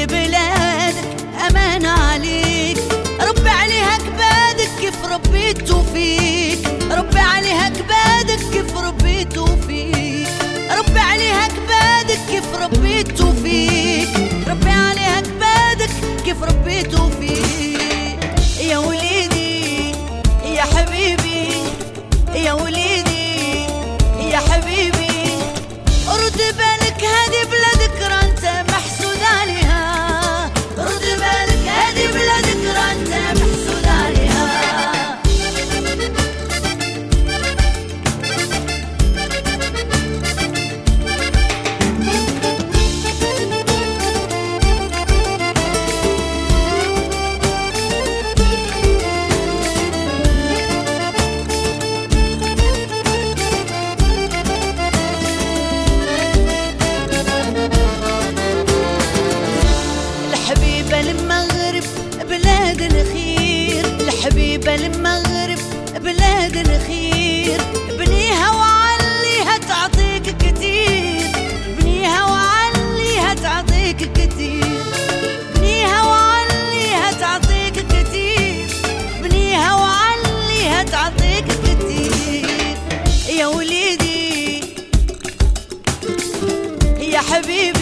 كل بلادك أمان عليك، ربي عليها كبادك كيف ربيتو فيك، ربي عليها كبادك كيف ربيتو فيك، ربي عليها كبادك كيف ربيتو فيك، ربي عليها كبادك كيف ربيتو فيك. يا وليدي يا حبيبي يا وليدي يا حبيبي، رد بالك هذه بلادك رانت محسود عليها، رد بالك هذه بلادك رانت محسود عليها. الحبيبة المغرب بلاد الخير، الحبيبة المغرب بلاد الخير، بنيها وعليها تعطيك كتير، بنيها وعليها تعطيك كتير، بنيها وعليها تعطيك كتير، بنيها وعليها تعطيك كتير. يا وليدي يا حبيبي